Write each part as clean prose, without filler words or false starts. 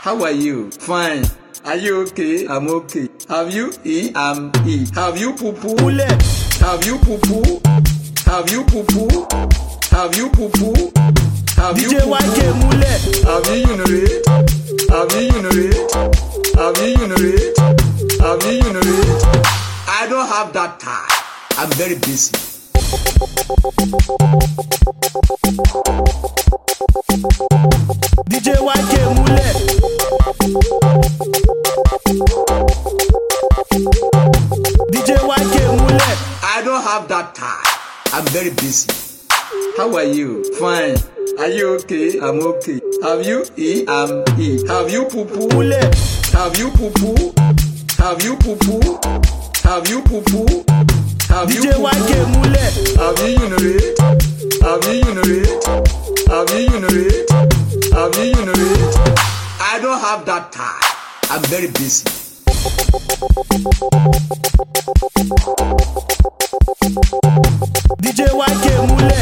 How are you? Fine. Are you okay? I'm okay. Have you eat? I'm eat. Have you poo poo? Have you poo poo? Have you poo poo? Have you poo poo? Have you poo poo? Have you urinate? Have you urinate? Have you urinate? Have you urinate? I don't have that time. I'm very busy. DJ YK Mule. DJ YK Mule. I don't have that time. I'm very busy. How are you? Fine. Are you okay? I'm okay. Have you eat? I'm eat. Have you poo poo? Have you poo poo? Have you poo poo? Have you poo poo? Have you poo poo? Have you urinate? Have you urinate? Have you urinate? Have you urinate? I don't have that time. I'm very busy. DJ YK Mule.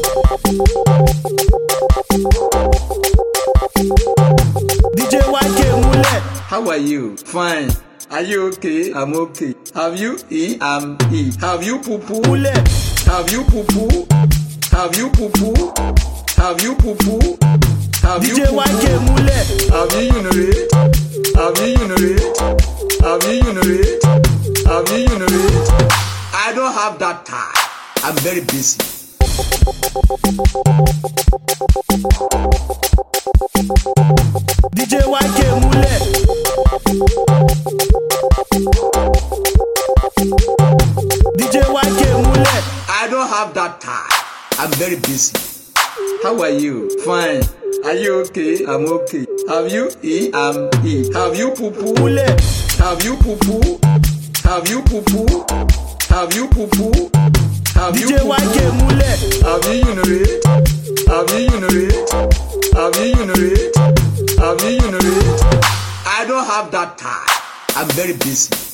DJ YK Mule. How are you? Fine. Are you okay? I'm okay. Have you eat? I'm eat. Have you poo poo? Have you poo poo? Have you poo poo? Have you poo poo? Have you DJ YK Mule. Have you urinate? Have you urinate? Have you urinate? Have you urinate? I don't have that time. I'm very busy. DJ YK Mule. DJ YK Mule. I don't have that time. I'm very busy. How are you? Fine. Are you okay? I'm okay. Have you eat? I'm eat. Have you poo poo? Have you poo poo? Have you poo poo? Have you poo poo? Have you DJ YK Mule. Have you urinate? Have you urinate? Have you urinate? Have you urinate? I don't have that time. I'm very busy.